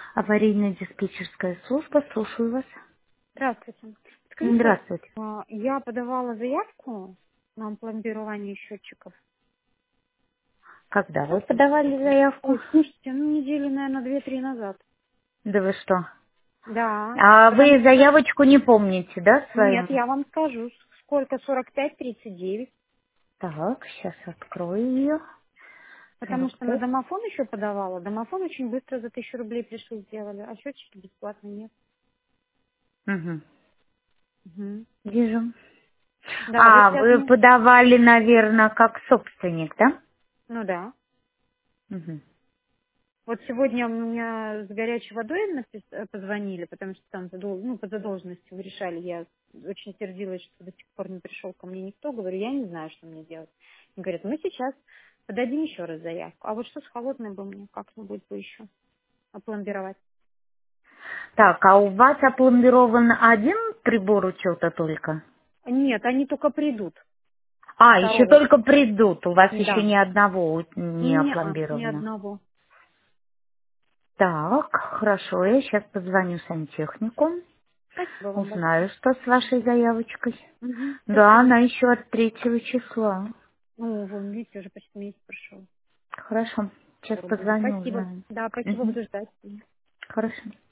Аварийно-диспетчерская служба, слушаю вас. Здравствуйте. Скажите, Здравствуйте. я подавала заявку на пломбирование счетчиков. Когда вы подавали заявку? Ой, слушайте, недели, наверное, 2-3 назад. Да вы что? Да, А потому вы что... заявочку не помните, да, Нет, свою? я вам скажу, сколько, 45-39. Так, сейчас открою ее. Потому что на 45. домофон еще подавала. Домофон очень быстро за 1000 рублей пришли, сделали, а счетчики бесплатно нет. Угу. Мгм. Вижу. Да, вы А, вы связаны? подавали, наверное, как собственник, да? Ну да. Угу. Вот сегодня у меня с горячей водой позвонили, потому что там по задолженности вы решали. Я очень сердилась, что до сих пор не пришел ко мне никто. Говорю, я не знаю, что мне делать. Они говорят, мы сейчас подадим еще раз заявку. А вот что с холодной бы мне как-нибудь бы еще опломбировать? Так, а у вас опломбирован один прибор учета только? Нет, они только придут. А, еще Второго. только придут, у вас еще Да. ни одного не Ни опломбировано. одного. Так, хорошо, я сейчас позвоню сантехнику, Спасибо вам большое. узнаю, что с вашей заявочкой. Мгм, Да, спасибо. она еще от 3 числа. Ну, вон, видите, уже почти месяц прошел. Хорошо, сейчас Скоро будет. позвоню, Спасибо. узнаю. Да, спасибо, Мгм. буду ждать. Хорошо.